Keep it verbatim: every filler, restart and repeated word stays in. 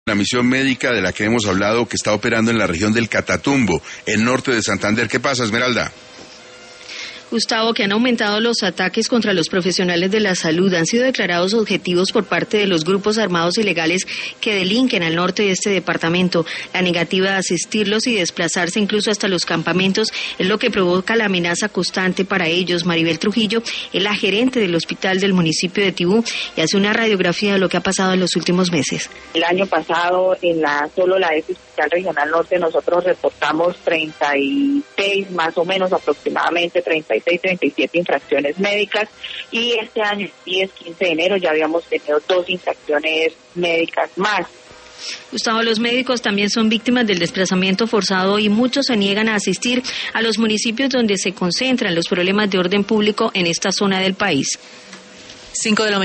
La misión médica de la que hemos hablado, que está operando en la región del Catatumbo, el norte de Santander. ¿Qué pasa, Esmeralda? Gustavo, que han aumentado los ataques contra los profesionales de la salud, han sido declarados objetivos por parte de los grupos armados ilegales que delinquen al norte de este departamento. La negativa de asistirlos y desplazarse incluso hasta los campamentos es lo que provoca la amenaza constante para ellos. Maribel Trujillo es la gerente del hospital del municipio de Tibú y hace una radiografía de lo que ha pasado en los últimos meses. El año pasado, en la solo la E P Hospital Regional Norte, nosotros reportamos treinta y seis, más o menos aproximadamente, treinta y seis, treinta y siete infracciones médicas, y este año, diez, quince de enero, ya habíamos tenido dos infracciones médicas más. Gustavo, los médicos también son víctimas del desplazamiento forzado y muchos se niegan a asistir a los municipios donde se concentran los problemas de orden público en esta zona del país. Cinco de la